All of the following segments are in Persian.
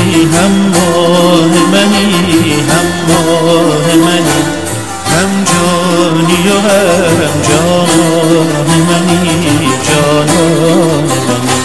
هم ماه منی، هم ماه منی، هم جانی و هم جان منی، جانان منی.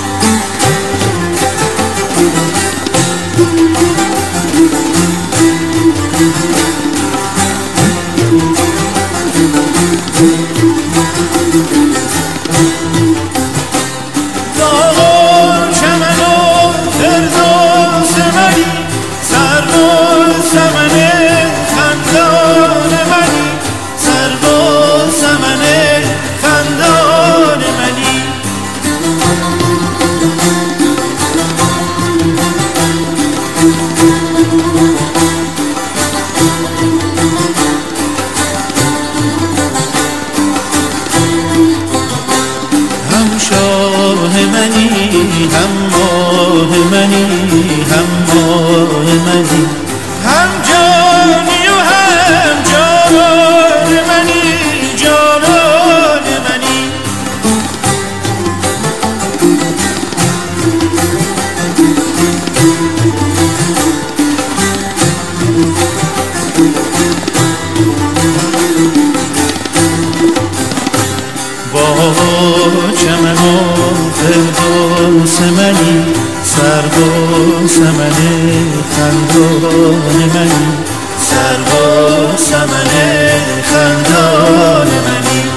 هم ماه منی، هم ماه منی، هم جانی و هم جان منی، جانان منی. با چمن و فردوس منی، سرو و سمن خندان منی، سرو و سمن خندان منی.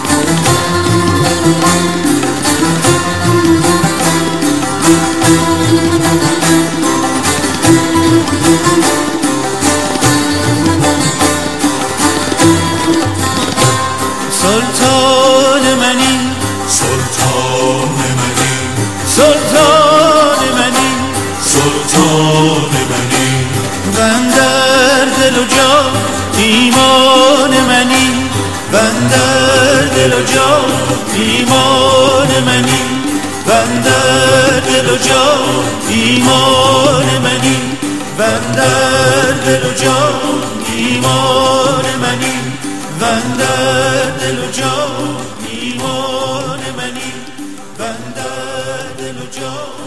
سلطان منی، سلطان منی، سلطان منی، سلطان منی. بندر دل و جان ایمان منی، بندر دل و جان ایمان منی، بندر دل و جان ایمان منی، بندر دل و جان ایمان منی، بندر دل و جان ایمان منی، بندر دل و جان